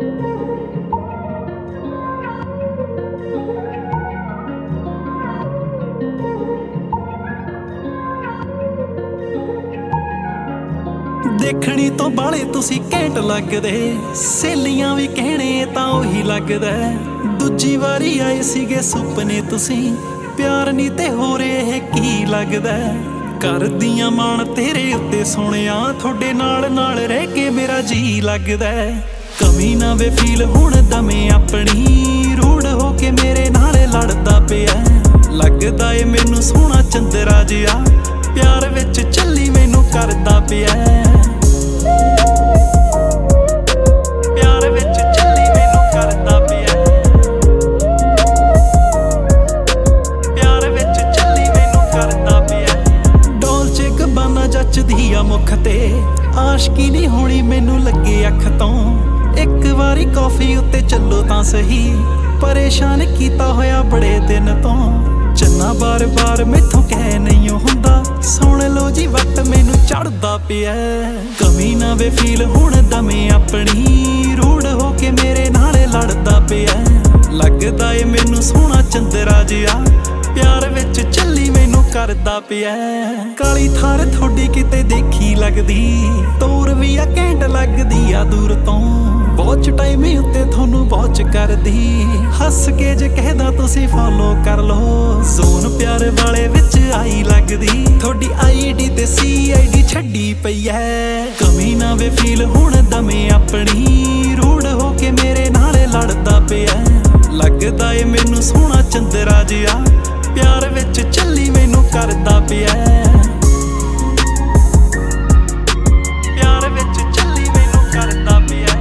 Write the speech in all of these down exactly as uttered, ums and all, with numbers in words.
ਦੇਖਣੀ ਤੋਂ ਬਾਲੇ ਤੁਸੀਂ ਘੈਂਟ ਲੱਗਦੇ, ਸਹੇਲੀਆਂ ਵੀ ਕਹਿਣੇ ਤਾਂ ਉਹੀ ਲੱਗਦਾ। ਦੂਜੀ ਵਾਰੀ ਆਏ ਸੀਗੇ ਸੁਪਨੇ ਤੁਸੀਂ, ਪਿਆਰ ਨਹੀਂ ਤੇ ਹੋ ਰਹੇ ਕੀ ਲੱਗਦਾ। ਕਰਦੀਆਂ ਮਾਣ ਤੇਰੇ ਉੱਤੇ ਸੋਹਣਿਆ, ਤੁਹਾਡੇ ਨਾਲ ਨਾਲ ਰਹਿ ਕੇ ਮੇਰਾ ਜੀ ਲੱਗਦਾ। ਕਮੀ ਨਾ ਵੇ ਫੀਲ ਹੁਣ ਦਮੇ ਆਪਣੀ, ਰੂੜ ਹੋ ਕੇ ਮੇਰੇ ਨਾਲ ਲੜਦਾ ਪਿਆ। ਲੱਗਦਾ ਏ ਮੈਨੂੰ ਸੋਹਣਾ ਚੰਦਰਾ ਜਿਹਾ, ਪਿਆਰ ਵਿੱਚ ਚੱਲੀ ਮੈਨੂੰ ਕਰਦਾ ਪਿਆ। ਪਿਆਰ ਵਿੱਚ ਚੱਲੀ ਮੈਨੂੰ ਕਰਦਾ ਪਿਆ। ਪਿਆਰ ਵਿੱਚ ਚੱਲੀ ਮੈਨੂੰ ਕਰਦਾ ਪਿਆ। ਡੋਲਚੇ ਗਬਾਨਾ ਜੱਚਦੀ ਆ ਮੁੱਖ ਤੇ, ਆਸ਼ਕੀ ਨਹੀਂ ਹੋਣੀ ਮੈਨੂੰ ਲੱਗੇ ਅੱਖ ਤੋਂ। ਇੱਕ ਵਾਰੀ ਕੌਫੀ ਉੱਤੇ ਚੱਲੋ ਤਾਂ ਸਹੀ, ਪਰੇਸ਼ਾਨ ਕੀਤਾ ਹੋਇਆ ਬੜੇ ਦਿਨ ਤੋਂ। ਚੰਨਾ ਬਾਰ ਬਾਰ ਮੈਥੋਂ ਕਹਿ ਨਹੀਂ ਹੁੰਦਾ, ਸੁਣ ਲੋ ਜੀ ਵੱਟ ਮੈਨੂੰ ਚੜਦਾ ਪਿਆ। ਕਮੀ ਨਾ ਵੇ ਫੀਲ ਹੁਣ ਦਮੇ ਆਪਣੀ, ਰੂੜ ਹੋ ਕੇ ਮੇਰੇ ਨਾਲ ਲੜਦਾ ਪਿਆ। ਲੱਗਦਾ ਏ ਮੈਨੂੰ ਸੋਹਣਾ ਚੰਦਰਾ ਜਿਹਾ, ਪਿਆਰ ਵਿੱਚ ਚੱਲੀ ਮੈਨੂੰ ਕਰਦਾ ਪਿਆ। ਕਾਲੀ ਥਾਰ ਥੋੜੀ ਕਿਤੇ ਦੇਖੀ ਲੱਗਦੀ, ਤੋਰ ਵੀ ਆ ਘੈਂਟ ਲੱਗਦੀ ਆ ਦੂਰ ਤੋਂ। ਬਹੁਤ ਟਾਈਮ ਉੱਤੇ ਤੁਹਾਨੂੰ ਬਹੁਤ ਕਰਦੀ, ਹੱਸ ਕੇ ਜੇ ਕਹਿਦਾ ਤੁਸੀਂ ਫੋਲੋ ਕਰ ਲੋ। ਜ਼ੋਨ ਪਿਆਰ ਵਾਲੇ ਵਿੱਚ ਆਈ ਲੱਗਦੀ, ਤੁਹਾਡੀ ਆਈ ਡੀ ਤੇ ਸੀ ਆਈ ਡੀ ਛੱਡੀ ਪਈ ਐ। ਕਮੀ ਨਾ ਵੇ ਫੀਲ ਹੁਣ ਦਮੇ ਆਪਣੀ, ਰੂੜ ਹੋ ਕੇ ਮੇਰੇ ਨਾਲ ਲੜਦਾ ਪਿਆ। ਲੱਗਦਾ ਏ ਮੈਨੂੰ ਸੋਹਣਾ ਚੰਦਰਾ ਜਿਹਾ, ਪਿਆਰ ਵਿੱਚ ਚੱਲੀ ਮੈਨੂੰ ਕਰਦਾ ਪਿਆ। ਪਿਆਰ ਵਿੱਚ ਚੱਲੀ ਮੈਨੂੰ ਕਰਦਾ ਪਿਆ।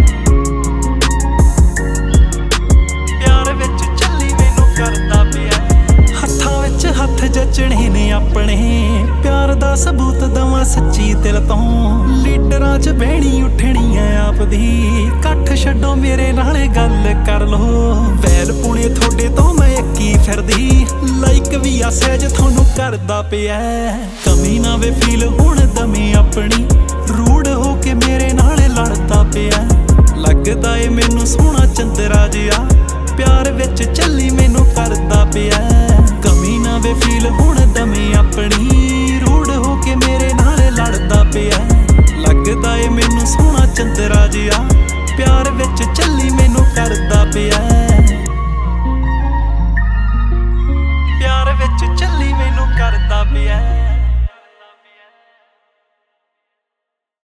ਪਿਆਰ ਵਿੱਚ ਚੱਲੀ ਮੈਨੂੰ ਕਰਦਾ ਪਿਆ। ਹੱਥਾਂ ਵਿੱਚ ਹੱਥ ਜਚਣੇ ਨੇ ਆਪਣੇ, ਪਿਆਰ ਦਾ ਸਬੂਤ ਦਵਾਂ ਸੱਚੀ ਦਿਲ ਤੋਂ। ਲੀਡਰਾਂ 'ਚ ਬਹਿਣੀ ਉੱਠਣੀ ਐ ਆਪਦੀ, ਇਕੱਠ ਛੱਡੋ ਮੇਰੇ ਨਾਲ ਗੱਲ ਕਰ ਲੋ। ਵੈਲ ਪੁਣੇ ਤੁਹਾਡੇ ਤੋਂ ਮੈਂ ਅੱਕੀ ਫਿਰਦੀ, ਲਾਈਕ ਵੀ ਆ ਸਹਿਜ ਤੁਹਾਨੂੰ ਕਰਦਾ ਪਿਆ। ਕਮੀ ਨਾ ਵੇ ਫੀਲ ਹੁਣ ਦਮੇ ਆਪਣੀ, ਰੂੜ ਹੋ ਕੇ ਮੇਰੇ ਨਾਲ ਲੜਦਾ ਪਿਆ। ਲੱਗਦਾ ਏ ਮੈਨੂੰ ਸੋਹਣਾ ਚੰਦਰਾ ਜਿਹਾ, ਪਿਆਰ ਵਿੱਚ ਚੱਲੀ ਮੈਨੂੰ ਕਰਦਾ ਪਿਆ। ਕਮੀ ਨਾ ਵੇ ਫੀਲ ਹੁਣ ਦਮੇ ਆਪਣੀ, ਰੂੜ ਹੋ ਕੇ ਮੇਰੇ ਨਾਲ ਲੜਦਾ ਪਿਆ। ਲੱਗਦਾ ਏ ਮੈਨੂੰ ਸੋਹਣਾ ਚੰਦਰਾ ਜਿਹਾ, ਪਿਆਰ ਵਿੱਚ ਚੱਲੀ